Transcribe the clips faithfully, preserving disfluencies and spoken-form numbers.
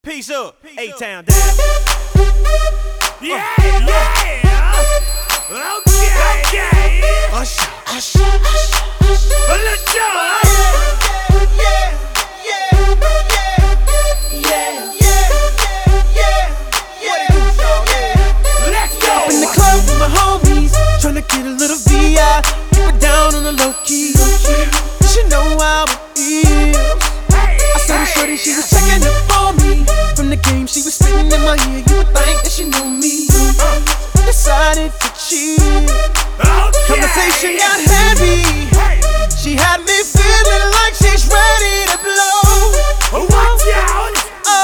Peace up, A-Town down. Yeah, yeah. Okay, okay. Usher, usher, usher, usher. Let's go. Yeah, yeah, yeah, yeah, yeah, yeah. Let's go. In the club with my homies, tryna get a little V I, keep it down on the low key. You should know how it feels. I saw the shorty, she was checking up on me. From the game, she was spitting in my ear. You would think that she knew me. Decided to cheat. Conversation got heavy. She had me feeling like she's ready to blow. Watch out.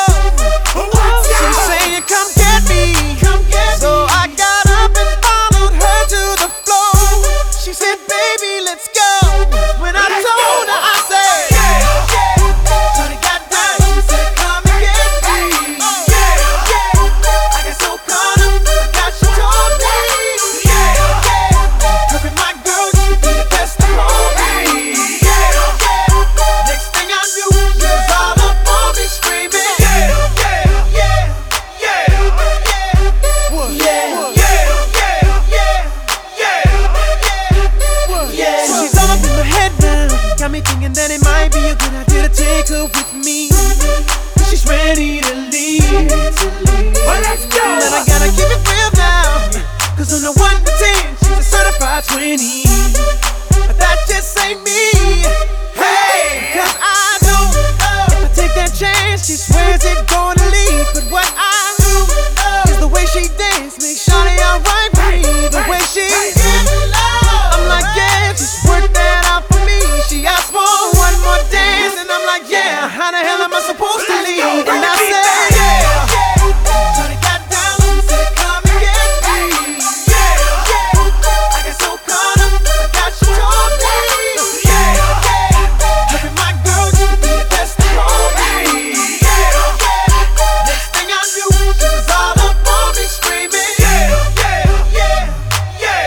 Oh, Watch she's out. saying, "Come get me." Come get so me. I got up and followed her to the floor. She said, "Baby, let's go." When I Let's told go. her, I said, "Yeah, yeah." Shorty got down and said, "Come and get me." Yeah, yeah. I got so caught up, I forgot she told me. Yeah, yeah. Her and my girl used to be the best of homies. Yeah, yeah. Next thing I knew, she was all up on me screaming. Yeah, yeah, yeah, yeah, yeah. What? Yeah, What? yeah, yeah, yeah, yeah, yeah. So she's all up in my head now, got me thinking that it might be a good idea to take her with me. She's ready to leave. Well, let's go. But I gotta keep it real now, cause on the one to ten, she's a certified twenty. But that just ain't me. Hey, cause I know if I take that chance, she swears it's gonna leave. But what I know is the way she dance makes Shawty alright with me. The way she gives love, I'm like, yeah, just work that out for me. She asked for one more dance, and I'm like, yeah, how the hell am I supposed to leave? And I said, yeah. Shawty got down and said, "Come and get me." Yeah, yeah. I got so caught up, I forgot she told me. Yeah, yeah. Her and my girl used to be the best of homies. Yeah, yeah. Next thing I knew, she was all up on me screaming. Yeah, yeah, yeah, yeah,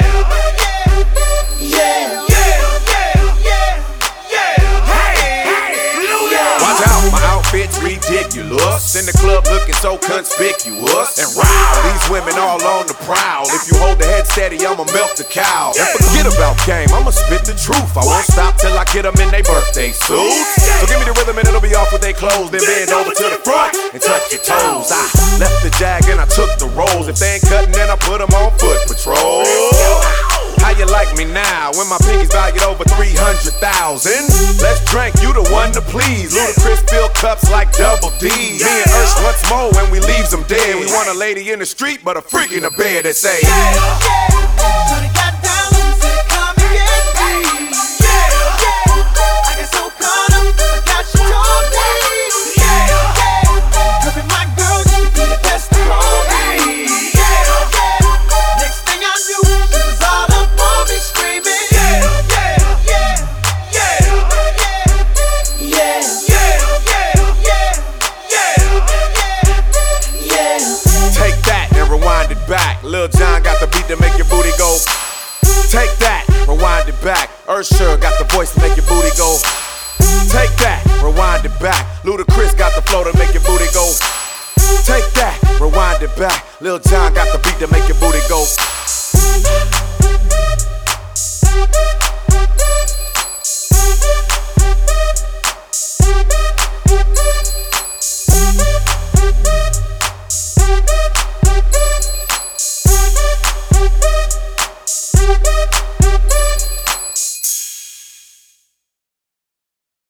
yeah, yeah, yeah, yeah. Hey, hey, Luda. Watch out, my outfit's ridiculous. In the club looking so conspicuous. And wow, these women all on the prowl. If you hold the head steady, I'ma melt the cow. And forget about game, I'ma spit the truth. I won't stop till I get them in their birthday suits. So give me the rhythm and it'll be off with their clothes. Then bend over to the front and touch your toes. I left the jag and I took the rolls. If they ain't cutting, then I put them on foot patrol. How you like me now when my pinky's valued over three hundred thousand? Let's drink, you the one to please. Ludacris fill cups like double D. Me and Ursh once more when we leaves them dead. We want a lady in the street, but a freak in the bed that say, Yeah, yeah. Shorty got down and said, "Come and get me." Yeah, yeah. I got so caught up, I forgot she told me. Yeah, yeah. Her and my girl used to be the best of homies. Yeah, yeah. Next thing I knew, she was all up on me screaming. Yeah, yeah, yeah, yeah, yeah, yeah, yeah, yeah, yeah. take that and rewind it back. Lil Jon got the beat to make your booty go. Take that, rewind it back. Usher got the voice to make your booty go. Take that, rewind it back. Ludacris got the flow to make your booty go. Take that, rewind it back. Lil Jon got the beat to make your booty go.